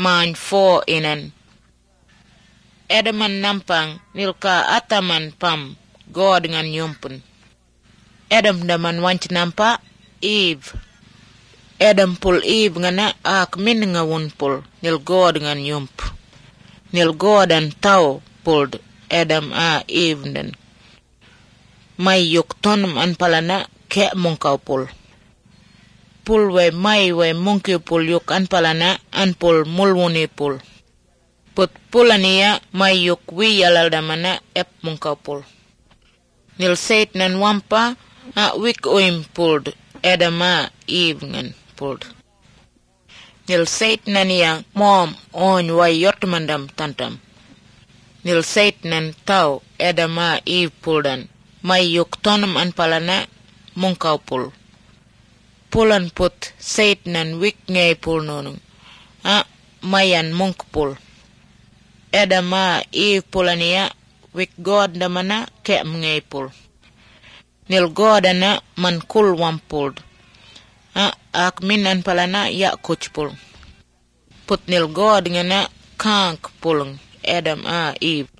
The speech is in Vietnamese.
man fo inan. Edaman nampang nilka ataman pam God ngan yumpun. Edam daman wanci nampa Eve. Edam pul Eve ngana ak min ngawun pul nil God ngan yump. Nil God an tau pul Edam a Eve dan. May yuk tonum an palana ke mungkau pul. Pul we may we mungki pul yuk an palana an pul mulwuni pul. Put pulania may yuk wi yalal damana ep mungkau pul. Nil seit nan wampa a wik oim puld edama Eve ngan puld. Nil seit nan yang mom on way yotmandam tantam. Nil seit nan tau edama Eve puldan. May yuk tonum an palana mungkau pul. Pulan put seit nan wik ngay pul nonung. A mayan munk pul. Edama Eve pulania wik God damana ke ngay pul. Nil God ana man kul wampuld. Ak minan palana ya kuchpul. Put nil God ngana kank pulung Adam a Eve.